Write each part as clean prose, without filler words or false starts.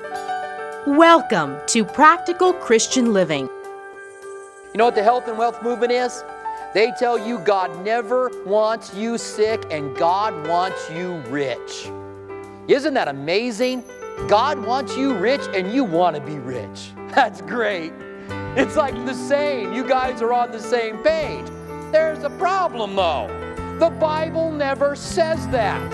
Welcome to Practical Christian Living. You know what the health and wealth movement is? They tell you God never wants you sick and God wants you rich. Isn't that amazing? God wants you rich and you want to be rich. That's great. It's like the same. You guys are on the same page. There's a problem though. The Bible never says that.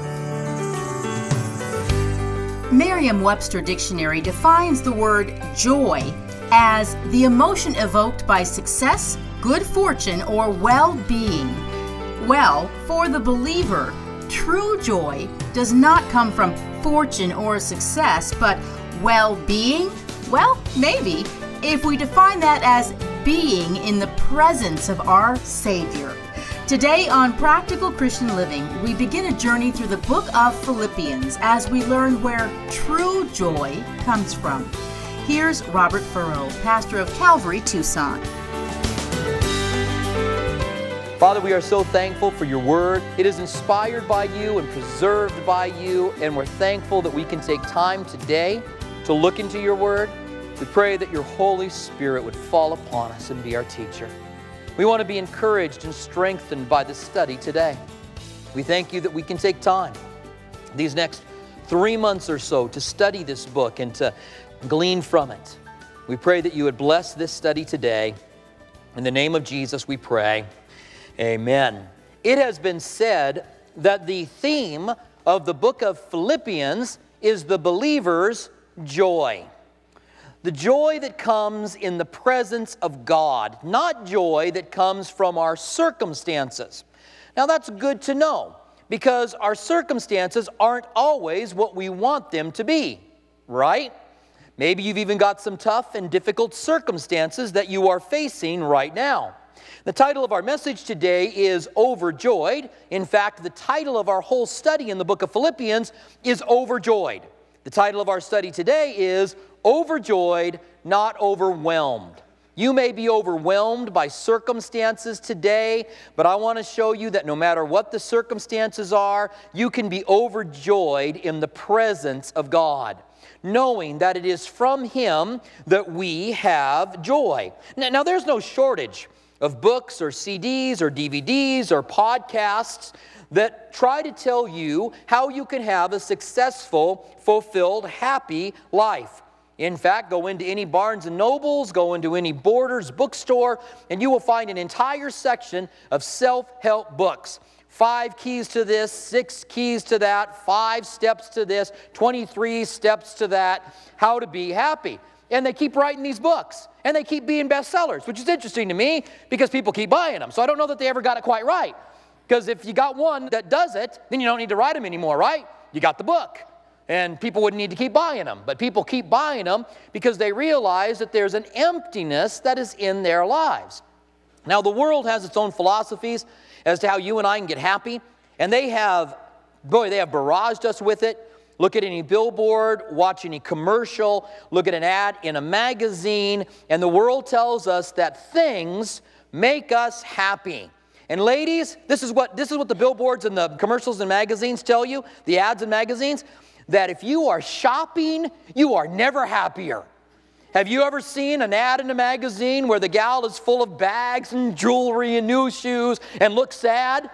Merriam-Webster Dictionary defines the word joy as the emotion evoked by success, good fortune, or well-being. Well, for the believer, true joy does not come from fortune or success, but well-being? Well, maybe, if we define that as being in the presence of our Savior. Today on Practical Christian Living, we begin a journey through the book of Philippians as we learn where true joy comes from. Here's Robert Furrow, pastor of Calvary, Tucson. Father, we are so thankful for your word. It is inspired by you and preserved by you, and we're thankful that we can take time today to look into your word. We pray that your Holy Spirit would fall upon us and be our teacher. We want to be encouraged and strengthened by the study today. We thank you that we can take time these next 3 months or so to study this book and to glean from it. We pray that you would bless this study today. In the name of Jesus we pray. Amen. It has been said that the theme of the book of Philippians is the believer's joy. The joy that comes in the presence of God, not joy that comes from our circumstances. Now that's good to know because our circumstances aren't always what we want them to be, right? Maybe you've even got some tough and difficult circumstances that you are facing right now. The title of our message today is Overjoyed. In fact, the title of our whole study in the book of Philippians is Overjoyed. The title of our study today is Overjoyed, Not Overwhelmed. You may be overwhelmed by circumstances today, but I want to show you that no matter what the circumstances are, you can be overjoyed in the presence of God, knowing that it is from Him that we have joy. Now there's no shortage of books or CDs or DVDs or podcasts that try to tell you how you can have a successful, fulfilled, happy life. In fact, go into any Barnes & Nobles, go into any Borders bookstore, and you will find an entire section of self-help books. 5 keys to this, 6 keys to that, 5 steps to this, 23 steps to that, how to be happy. And they keep writing these books, and they keep being bestsellers, which is interesting to me because people keep buying them. So I don't know that they ever got it quite right. Because if you got one that does it, then you don't need to write them anymore, right? You got the book. And people wouldn't need to keep buying them. But people keep buying them because they realize that there's an emptiness that is in their lives. Now, the world has its own philosophies as to how you and I can get happy. And they have barraged us with it. Look at any billboard, watch any commercial, look at an ad in a magazine, and the world tells us that things make us happy. And ladies, this is what the billboards and the commercials and magazines tell you, the ads and magazines, that if you are shopping, you are never happier. Have you ever seen an ad in a magazine where the gal is full of bags and jewelry and new shoes and looks sad?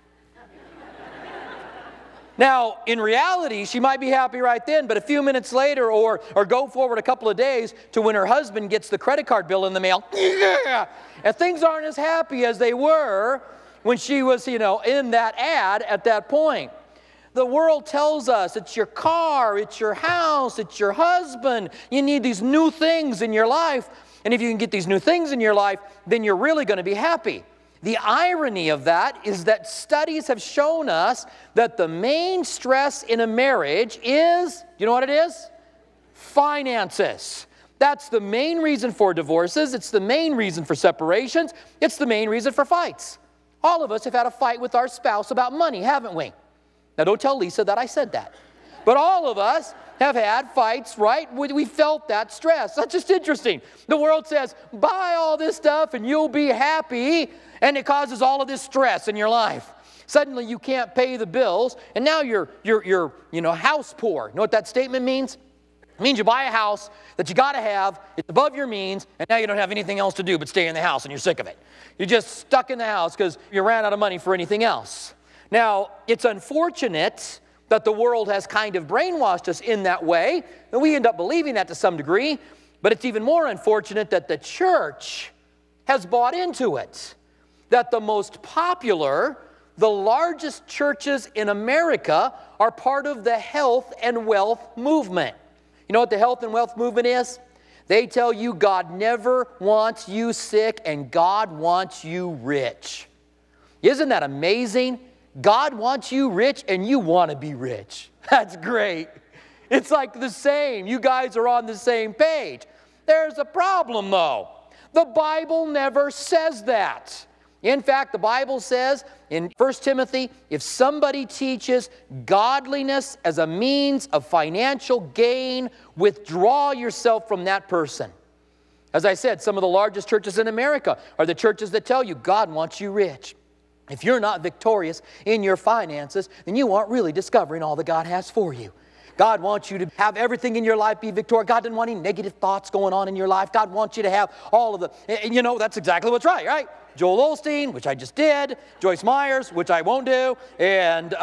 Now, in reality, she might be happy right then, but a few minutes later or go forward a couple of days to when her husband gets the credit card bill in the mail, and things aren't as happy as they were when she was, in that ad at that point. The world tells us it's your car, it's your house, it's your husband. You need these new things in your life. And if you can get these new things in your life, then you're really going to be happy. The irony of that is that studies have shown us that the main stress in a marriage is, you know what it is? Finances. That's the main reason for divorces. It's the main reason for separations. It's the main reason for fights. All of us have had a fight with our spouse about money, haven't we? Now, don't tell Lisa that I said that. But all of us have had fights, right? We felt that stress. That's just interesting. The world says, buy all this stuff and you'll be happy, and it causes all of this stress in your life. Suddenly you can't pay the bills, and now you're house poor. You know what that statement means? It means you buy a house that you got to have, it's above your means, and now you don't have anything else to do but stay in the house and you're sick of it. You're just stuck in the house because you ran out of money for anything else. Now, it's unfortunate that the world has kind of brainwashed us in that way, and we end up believing that to some degree, but it's even more unfortunate that the church has bought into it. That the most popular, the largest churches in America are part of the health and wealth movement. You know what the health and wealth movement is? They tell you God never wants you sick and God wants you rich. Isn't that amazing? God wants you rich and you want to be rich. That's great. It's like the same. You guys are on the same page. There's a problem though. The Bible never says that. In fact, the Bible says in 1 Timothy, if somebody teaches godliness as a means of financial gain, withdraw yourself from that person. As I said, some of the largest churches in America are the churches that tell you God wants you rich. If you're not victorious in your finances, then you aren't really discovering all that God has for you. God wants you to have everything in your life be victorious. God doesn't want any negative thoughts going on in your life. God wants you to have all of the, that's exactly what's right? Joel Osteen, which I just did, Joyce Myers, which I won't do, and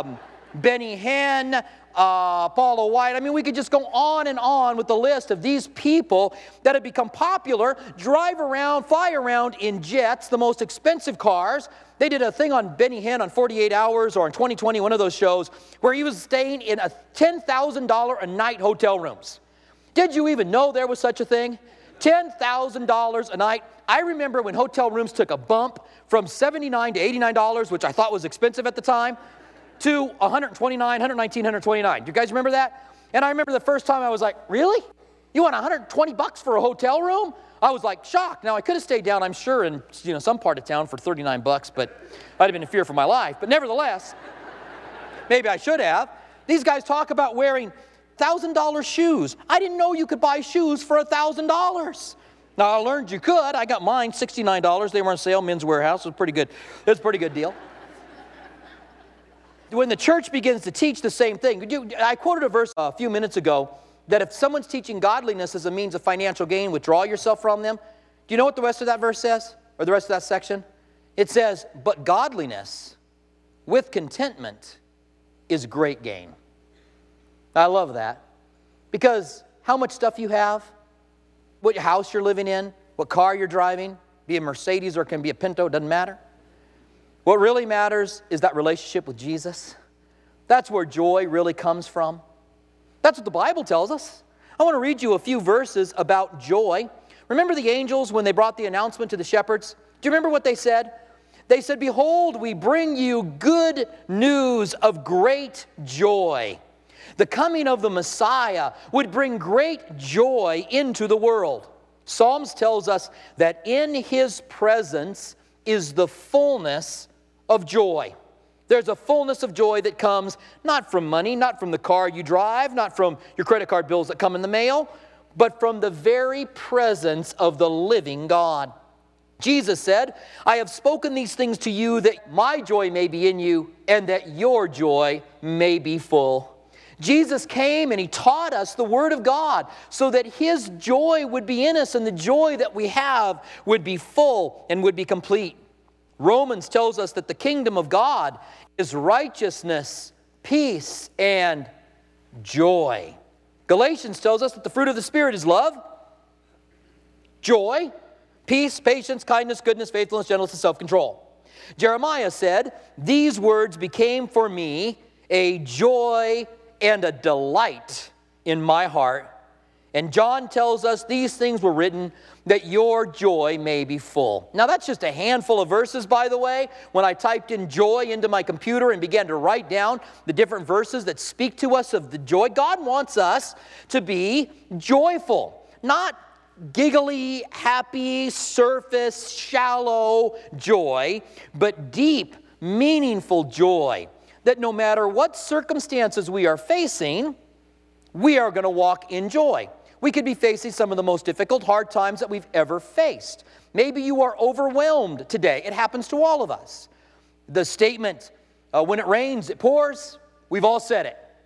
Benny Hinn, Paula White. I mean, we could just go on and on with the list of these people that have become popular, drive around, fly around in jets, the most expensive cars. They did a thing on Benny Hinn on 48 Hours or in 2020, one of those shows, where he was staying in a $10,000 a night hotel rooms. Did you even know there was such a thing? $10,000 a night. I remember when hotel rooms took a bump from $79 to $89, which I thought was expensive at the time, to $129, $119, $129. Do you guys remember that? And I remember the first time I was like, really? You want $120 for a hotel room? I was like shocked. Now I could have stayed down, I'm sure, in some part of town for $39, but I'd have been in fear for my life. But nevertheless, maybe I should have. These guys talk about wearing $1,000 shoes. I didn't know you could buy shoes for $1,000. Now I learned you could. I got mine $69. They were on sale, Men's Warehouse. It was pretty good. It was a pretty good deal. When the church begins to teach the same thing, I quoted a verse a few minutes ago that if someone's teaching godliness as a means of financial gain, withdraw yourself from them. Do you know what the rest of that verse says? Or the rest of that section? It says, but godliness with contentment is great gain. I love that. Because how much stuff you have, what house you're living in, what car you're driving, be a Mercedes or it can be a Pinto, doesn't matter. What really matters is that relationship with Jesus. That's where joy really comes from. That's what the Bible tells us. I want to read you a few verses about joy. Remember the angels when they brought the announcement to the shepherds? Do you remember what they said? They said, behold, we bring you good news of great joy. The coming of the Messiah would bring great joy into the world. Psalms tells us that in His presence is the fullness of joy. There's a fullness of joy that comes not from money, not from the car you drive, not from your credit card bills that come in the mail, but from the very presence of the living God. Jesus said, I have spoken these things to you that my joy may be in you and that your joy may be full. Jesus came and He taught us the Word of God so that His joy would be in us and the joy that we have would be full and would be complete. Romans tells us that the kingdom of God is righteousness, peace, and joy. Galatians tells us that the fruit of the Spirit is love, joy, peace, patience, kindness, goodness, faithfulness, gentleness, and self-control. Jeremiah said, these words became for me a joy and a delight in my heart. And John tells us these things were written that your joy may be full. Now that's just a handful of verses, by the way. When I typed in joy into my computer and began to write down the different verses that speak to us of the joy, God wants us to be joyful, not giggly, happy, surface, shallow joy, but deep, meaningful joy. That no matter what circumstances we are facing, we are going to walk in joy. We could be facing some of the most difficult, hard times that we've ever faced. Maybe you are overwhelmed today. It happens to all of us. The statement, when it rains, it pours, we've all said it.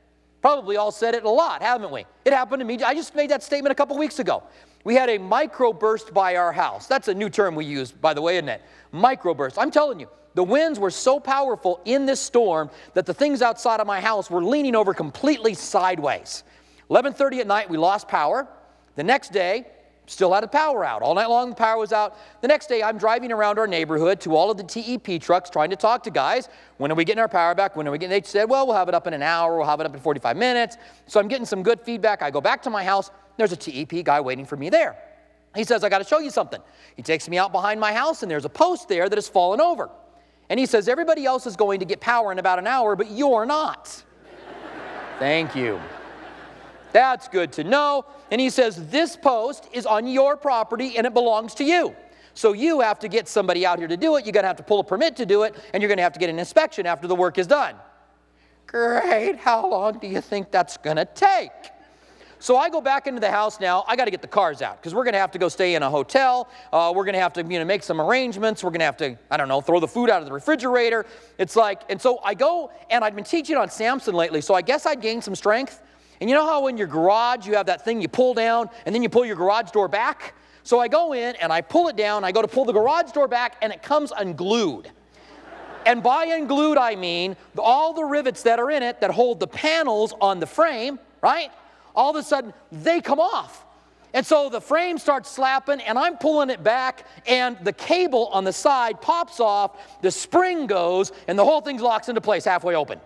Probably all said it a lot, haven't we? It happened to me. I just made that statement a couple weeks ago. We had a microburst by our house. That's a new term we use, by the way, isn't it? Microburst. I'm telling you, the winds were so powerful in this storm that the things outside of my house were leaning over completely sideways. 11:30 at night, we lost power. The next day, still had the power out. All night long, the power was out. The next day, I'm driving around our neighborhood to all of the TEP trucks trying to talk to guys. When are we getting our power back? When are we getting? They said, well, we'll have it up in an hour. We'll have it up in 45 minutes. So I'm getting some good feedback. I go back to my house. There's a TEP guy waiting for me there. He says, I got to show you something. He takes me out behind my house, and there's a post there that has fallen over. And he says, everybody else is going to get power in about an hour, but you're not. Thank you. That's good to know. And he says, this post is on your property and it belongs to you. So you have to get somebody out here to do it. You're going to have to pull a permit to do it, and you're going to have to get an inspection after the work is done. Great. How long do you think that's going to take? So I go back into the house now. I got to get the cars out because we're going to have to go stay in a hotel. We're going to have to make some arrangements. We're going to have to, I don't know, throw the food out of the refrigerator. It's like, and so I go, and I've been teaching on Samson lately, so I guess I'd gained some strength. And you know how in your garage you have that thing you pull down and then you pull your garage door back? So I go in and I pull it down. I go to pull the garage door back and it comes unglued. And by unglued I mean all the rivets that are in it that hold the panels on the frame, right? All of a sudden they come off. And so the frame starts slapping and I'm pulling it back and the cable on the side pops off, the spring goes, and the whole thing locks into place halfway open.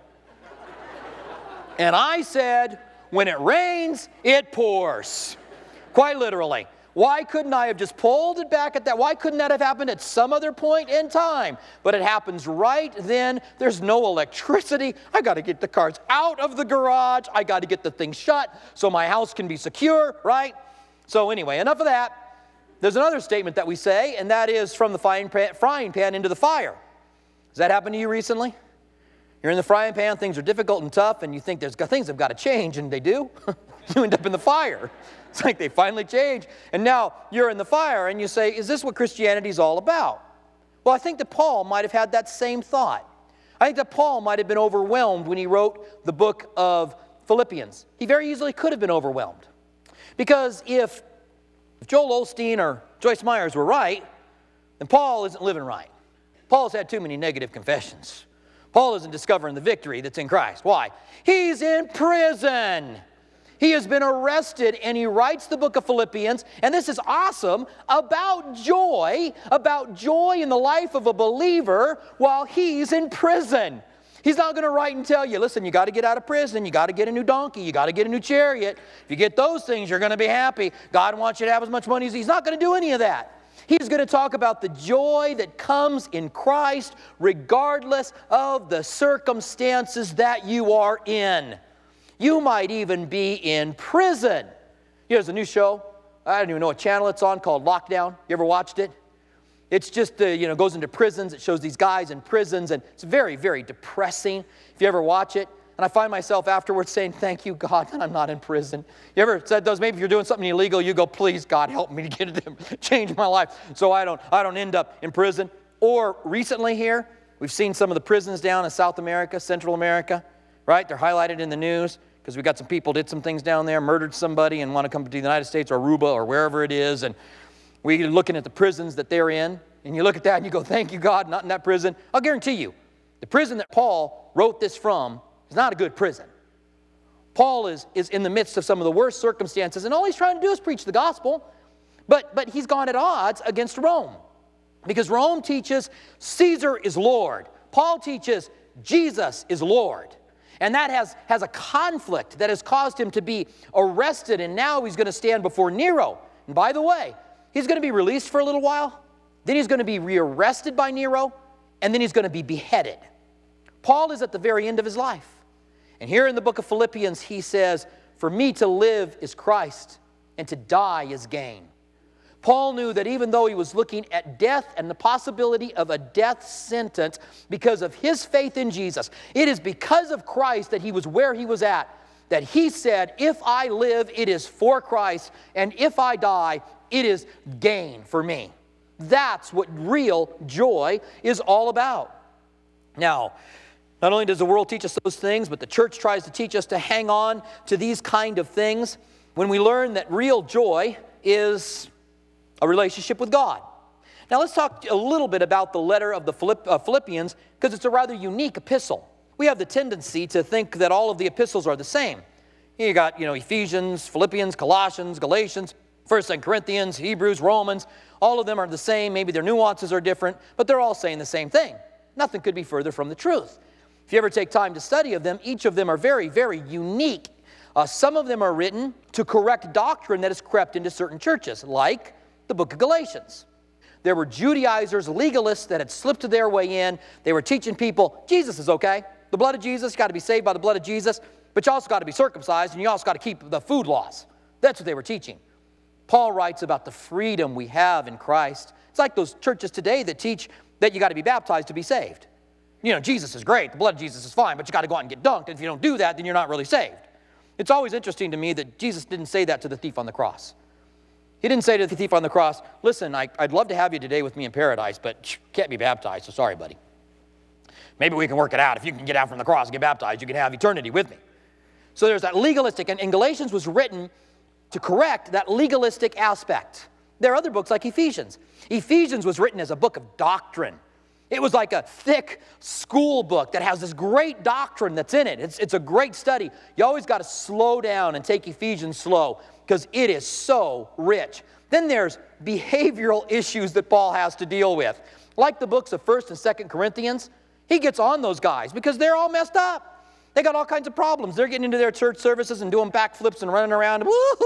And I said, when it rains, it pours. Quite literally. Why couldn't I have just pulled it back at that? Why couldn't that have happened at some other point in time? But it happens right then. There's no electricity. I got to get the cars out of the garage. I got to get the thing shut so my house can be secure, right? So anyway, enough of that. There's another statement that we say, and that is from the frying pan into the fire. Has that happened to you recently? You're in the frying pan, things are difficult and tough, and you think things have got to change, and they do. You end up in the fire. It's like they finally change, and now you're in the fire, and you say, is this what Christianity is all about? Well, I think that Paul might have had that same thought. I think that Paul might have been overwhelmed when he wrote the book of Philippians. He very easily could have been overwhelmed. Because if Joel Osteen or Joyce Myers were right, then Paul isn't living right. Paul's had too many negative confessions. Paul isn't discovering the victory that's in Christ. Why? He's in prison. He has been arrested, and he writes the book of Philippians, and this is awesome, about joy in the life of a believer while he's in prison. He's not going to write and tell you, listen, you got to get out of prison, you got to get a new donkey, you got to get a new chariot. If you get those things, you're going to be happy. God wants you to have as much money as He's not going to do any of that. He's going to talk about the joy that comes in Christ regardless of the circumstances that you are in. You might even be in prison. Here's a new show. I don't even know what channel it's on, called Lockdown. You ever watched it? It's just, goes into prisons. It shows these guys in prisons, and it's very, very depressing if you ever watch it. And I find myself afterwards saying, thank you, God, that I'm not in prison. You ever said those? Maybe if you're doing something illegal, you go, please, God, help me to get it, change my life so I don't end up in prison. Or recently here, we've seen some of the prisons down in South America, Central America, right? They're highlighted in the news because we got some people did some things down there, murdered somebody and want to come to the United States or Aruba or wherever it is. And we're looking at the prisons that they're in. And you look at that and you go, thank you, God, not in that prison. I'll guarantee you, the prison that Paul wrote this from is not a good prison. Paul is in the midst of some of the worst circumstances, and all he's trying to do is preach the gospel. But he's gone at odds against Rome. Because Rome teaches Caesar is Lord. Paul teaches Jesus is Lord. And that has a conflict that has caused him to be arrested, and now he's going to stand before Nero. And by the way, he's going to be released for a little while. Then he's going to be rearrested by Nero, and then he's going to be beheaded. Paul is at the very end of his life. And here in the book of Philippians, he says, for me to live is Christ, and to die is gain. Paul knew that even though he was looking at death and the possibility of a death sentence because of his faith in Jesus, it is because of Christ that he was where he was at, that he said, if I live, it is for Christ, and if I die, it is gain for me. That's what real joy is all about. Now, Not only does the world teach us those things, but the church tries to teach us to hang on to these kind of things when we learn that real joy is a relationship with God. Now let's talk a little bit about the letter of the Philippians, because it's a rather unique epistle. We have the tendency to think that all of the epistles are the same. You got, Ephesians, Philippians, Colossians, Galatians, 1st and Corinthians, Hebrews, Romans. All of them are the same. Maybe their nuances are different, but they're all saying the same thing. Nothing could be further from the truth. If you ever take time to study of them, each of them are very, very unique. Some of them are written to correct doctrine that has crept into certain churches, like the book of Galatians. There were Judaizers, legalists that had slipped their way in. They were teaching people, Jesus is okay. The blood of Jesus, you got to be saved by the blood of Jesus, but you also got to be circumcised, and you also got to keep the food laws. That's what they were teaching. Paul writes about the freedom we have in Christ. It's like those churches today that teach that you got to be baptized to be saved. Jesus is great, the blood of Jesus is fine, but you got to go out and get dunked, and if you don't do that, then you're not really saved. It's always interesting to me that Jesus didn't say that to the thief on the cross. He didn't say to the thief on the cross, listen, I'd love to have you today with me in paradise, but you can't be baptized, so sorry, buddy. Maybe we can work it out. If you can get out from the cross and get baptized, you can have eternity with me. So there's that legalistic, and Galatians was written to correct that legalistic aspect. There are other books like Ephesians. Ephesians was written as a book of doctrine. It was like a thick school book that has this great doctrine that's in it. It's a great study. You always got to slow down and take Ephesians slow because it is so rich. Then there's behavioral issues that Paul has to deal with. Like the books of 1st and 2nd Corinthians, he gets on those guys because they're all messed up. They got all kinds of problems. They're getting into their church services and doing backflips and running around.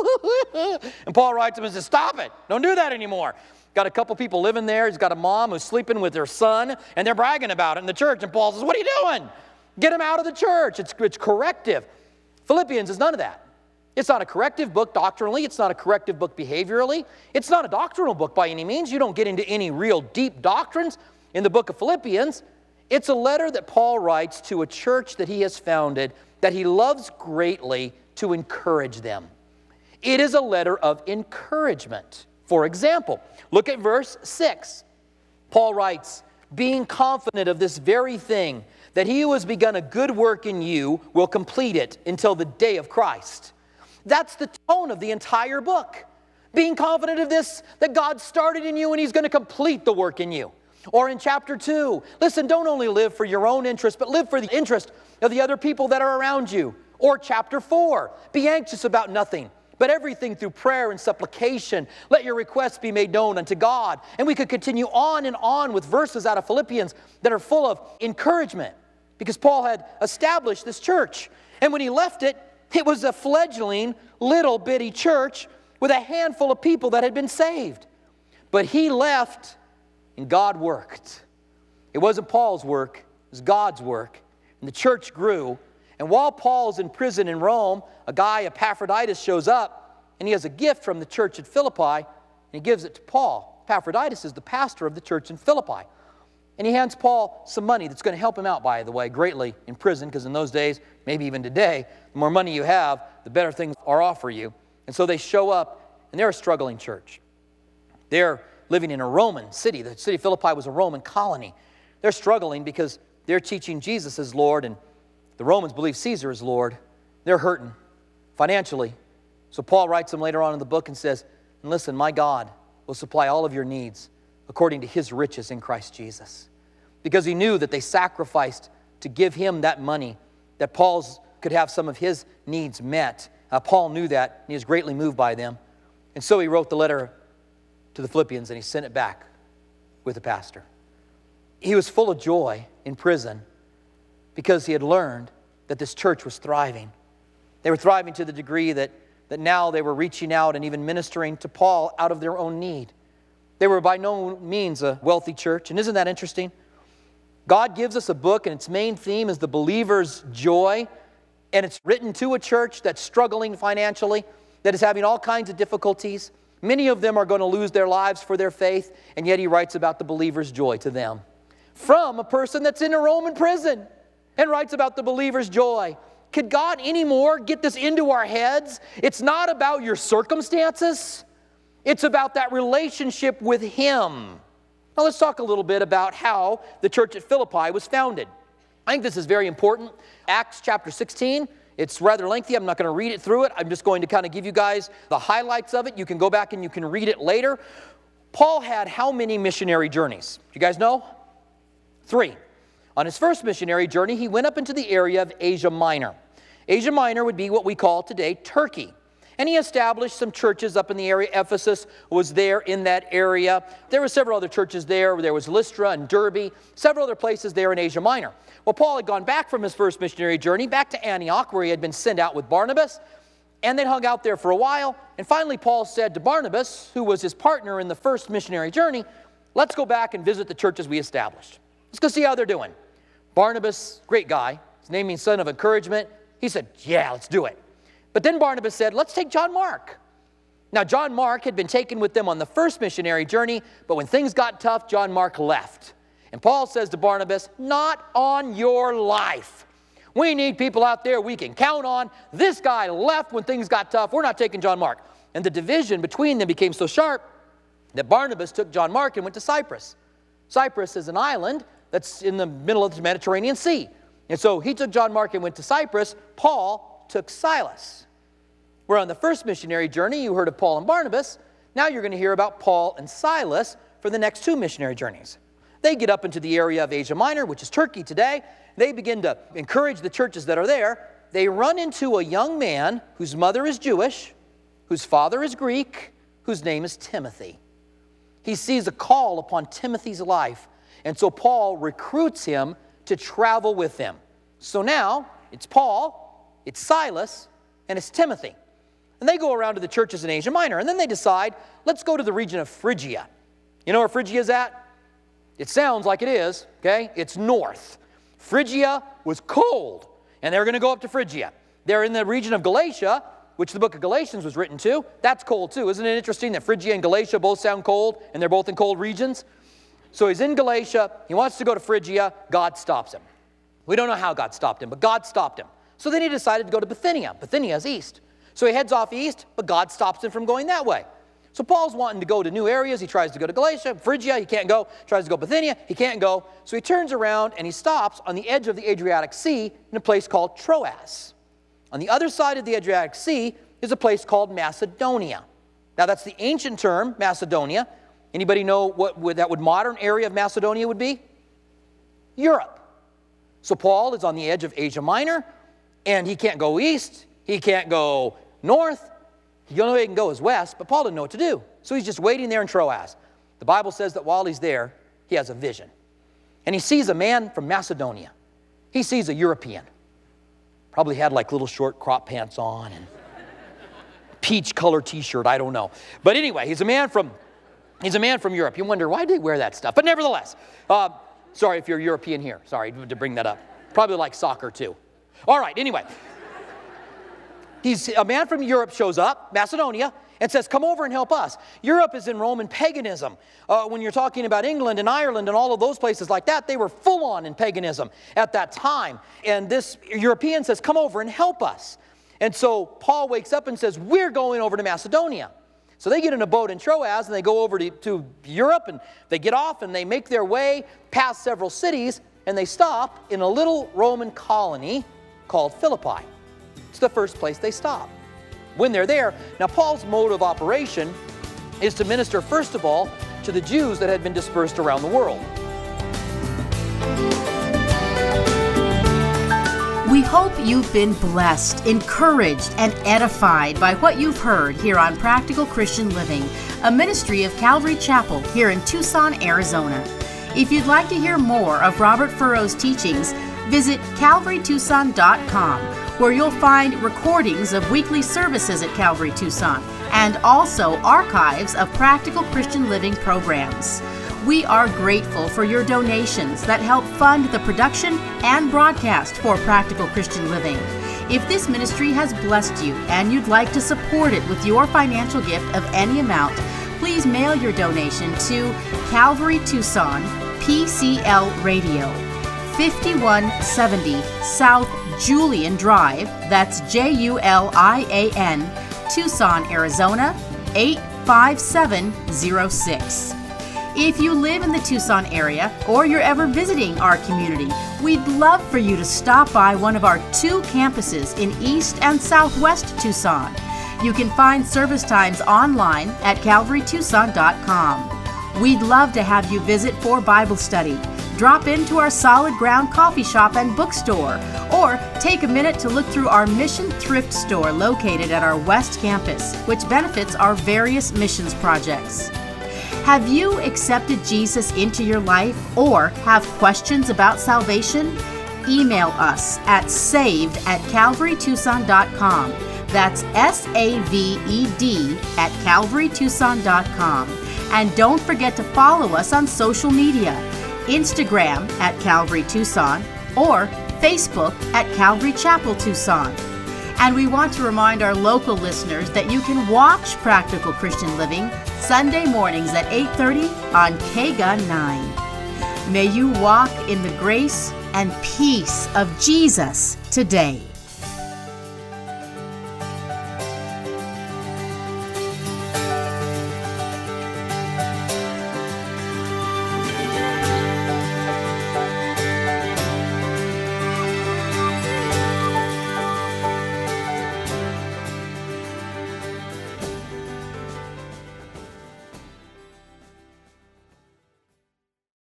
And Paul writes them and says, stop it. Don't do that anymore. Got a couple people living there. He's got a mom who's sleeping with their son, and they're bragging about it in the church. And Paul says, what are you doing? Get them out of the church. It's corrective. Philippians is none of that. It's not a corrective book doctrinally. It's not a corrective book behaviorally. It's not a doctrinal book by any means. You don't get into any real deep doctrines in the book of Philippians. It's a letter that Paul writes to a church that he has founded that he loves greatly to encourage them. It is a letter of encouragement. For example, look at verse 6. Paul writes, being confident of this very thing, that he who has begun a good work in you will complete it until the day of Christ. That's the tone of the entire book. Being confident of this, that God started in you and he's going to complete the work in you. Or in chapter 2, listen, don't only live for your own interest, but live for the interest of the other people that are around you. Or chapter 4, be anxious about nothing, but everything through prayer and supplication. Let your requests be made known unto God. And we could continue on and on with verses out of Philippians that are full of encouragement because Paul had established this church. And when he left it, it was a fledgling, little bitty church with a handful of people that had been saved. But he left and God worked. It wasn't Paul's work, it was God's work. And the church grew. And while Paul's in prison in Rome, a guy, Epaphroditus, shows up, and he has a gift from the church at Philippi, and he gives it to Paul. Epaphroditus is the pastor of the church in Philippi. And he hands Paul some money that's going to help him out, by the way, greatly in prison, because in those days, maybe even today, the more money you have, the better things are offered you. And so they show up, and they're a struggling church. They're living in a Roman city. The city of Philippi was a Roman colony. They're struggling because they're teaching Jesus as Lord, and the Romans believe Caesar is Lord. They're hurting financially. So Paul writes them later on in the book and says, and listen, my God will supply all of your needs according to his riches in Christ Jesus. Because he knew that they sacrificed to give him that money, that Paul's could have some of his needs met. Paul knew that, and he was greatly moved by them. And so he wrote the letter to the Philippians, and he sent it back with the pastor. He was full of joy in prison because he had learned that this church was thriving. They were thriving to the degree that now they were reaching out and even ministering to Paul out of their own need. They were by no means a wealthy church. And isn't that interesting? God gives us a book, and its main theme is the believer's joy. And it's written to a church that's struggling financially, that is having all kinds of difficulties. Many of them are going to lose their lives for their faith, and yet he writes about the believer's joy to them. From a person that's in a Roman prison and writes about the believer's joy. Could God anymore get this into our heads? It's not about your circumstances. It's about that relationship with him. Now let's talk a little bit about how the church at Philippi was founded. I think this is very important. Acts chapter 16, it's rather lengthy. I'm not going to read it through it. I'm just going to kind of give you guys the highlights of it. You can go back and you can read it later. Paul had how many missionary journeys? Do you guys know? 3. On his first missionary journey, he went up into the area of Asia Minor. Asia Minor would be what we call today Turkey. And he established some churches up in the area. Ephesus was there in that area. There were several other churches there. There was Lystra and Derbe, several other places there in Asia Minor. Well, Paul had gone back from his first missionary journey back to Antioch, where he had been sent out with Barnabas, and they'd hung out there for a while. And finally, Paul said to Barnabas, who was his partner in the first missionary journey, let's go back and visit the churches we established. Let's go see how they're doing. Barnabas, great guy. His name means son of encouragement. He said, yeah, let's do it. But then Barnabas said, let's take John Mark. Now, John Mark had been taken with them on the first missionary journey, but when things got tough, John Mark left. And Paul says to Barnabas, not on your life. We need people out there we can count on. This guy left when things got tough. We're not taking John Mark. And the division between them became so sharp that Barnabas took John Mark and went to Cyprus. Cyprus is an island that's in the middle of the Mediterranean Sea. And so he took John Mark and went to Cyprus. Paul took Silas. We're on the first missionary journey. You heard of Paul and Barnabas. Now you're going to hear about Paul and Silas for the next 2 missionary journeys. They get up into the area of Asia Minor, which is Turkey today. They begin to encourage the churches that are there. They run into a young man whose mother is Jewish, whose father is Greek, whose name is Timothy. He sees a call upon Timothy's life, and so Paul recruits him to travel with them. So now it's Paul, it's Silas, and it's Timothy. And they go around to the churches in Asia Minor, and then they decide, let's go to the region of Phrygia. You know where Phrygia is at? It sounds like it is, okay? It's north. Phrygia was cold, and they're going to go up to Phrygia. They're in the region of Galatia, which the book of Galatians was written to. That's cold too. Isn't it interesting that Phrygia and Galatia both sound cold, and they're both in cold regions? So he's in Galatia. He wants to go to Phrygia. God stops him. We don't know how God stopped him, but God stopped him. So then he decided to go to Bithynia. Bithynia is east. So he heads off east, but God stops him from going that way. So Paul's wanting to go to new areas. He tries to go to Galatia, Phrygia, he can't go. Tries to go Bithynia, he can't go. So he turns around and he stops on the edge of the Adriatic Sea in a place called Troas. On the other side of the Adriatic Sea is a place called Macedonia. Now that's the ancient term, Macedonia. Anybody know what that modern area of Macedonia would be? Europe. So Paul is on the edge of Asia Minor, and he can't go east, he can't go north. The only way he can go is west, but Paul didn't know what to do. So he's just waiting there in Troas. The Bible says that while he's there, he has a vision. And he sees a man from Macedonia. He sees a European. Probably had like little short crop pants on and peach colored t-shirt, I don't know. But anyway, he's a man from Europe. You wonder, why did they wear that stuff? But nevertheless, sorry if you're European here. Sorry to bring that up. Probably like soccer too. All right, anyway. A man from Europe shows up, Macedonia, and says, come over and help us. Europe is in Roman paganism. When you're talking about England and Ireland and all of those places like that, they were full on in paganism at that time. And this European says, come over and help us. And so Paul wakes up and says, we're going over to Macedonia. So they get in a boat in Troas and they go over to Europe, and they get off and they make their way past several cities, and they stop in a little Roman colony called Philippi. It's the first place they stop. When they're there, now Paul's mode of operation is to minister first of all to the Jews that had been dispersed around the world. We hope you've been blessed, encouraged, and edified by what you've heard here on Practical Christian Living, a ministry of Calvary Chapel here in Tucson, Arizona. If you'd like to hear more of Robert Furrow's teachings, visit calvarytucson.com, where you'll find recordings of weekly services at Calvary Tucson and also archives of Practical Christian Living programs. We are grateful for your donations that help fund the production and broadcast for Practical Christian Living. If this ministry has blessed you and you'd like to support it with your financial gift of any amount, please mail your donation to Calvary Tucson, PCL Radio, 5170 South Julian Drive, that's Julian, Tucson, Arizona, 85706. If you live in the Tucson area or you're ever visiting our community, We'd love for you to stop by one of our 2 campuses in East and Southwest Tucson. You can find service times online at calvarytucson.com. We'd love to have you visit for Bible study. Drop into our Solid Ground coffee shop and bookstore, or take a minute to look through our mission thrift store located at our West Campus, which benefits our various missions projects. Have you accepted Jesus into your life or have questions about salvation? Email us at saved@calvarytucson.com. That's SAVED@calvarytucson.com. And don't forget to follow us on social media, Instagram at Calvary Tucson or Facebook at Calvary Chapel Tucson. And we want to remind our local listeners that you can watch Practical Christian Living Sunday mornings at 8:30 on KGUN 9. May you walk in the grace and peace of Jesus today.